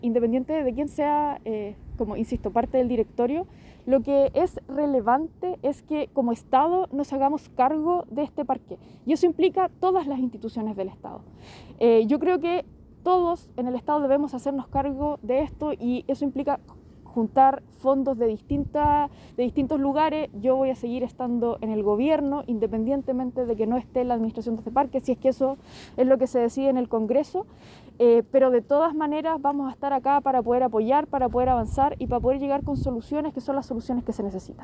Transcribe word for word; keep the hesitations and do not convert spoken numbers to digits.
independiente de quién sea, eh, como insisto, parte del directorio, lo que es relevante es que como Estado nos hagamos cargo de este parque. Y eso implica todas las instituciones del Estado. Eh, yo creo que todos en el Estado debemos hacernos cargo de esto y eso implica juntar fondos de, distinta, de distintos lugares. Yo voy a seguir estando en el gobierno, independientemente de que no esté en la administración de este parque, si es que eso es lo que se decide en el Congreso, eh, pero de todas maneras vamos a estar acá para poder apoyar, para poder avanzar y para poder llegar con soluciones que son las soluciones que se necesitan.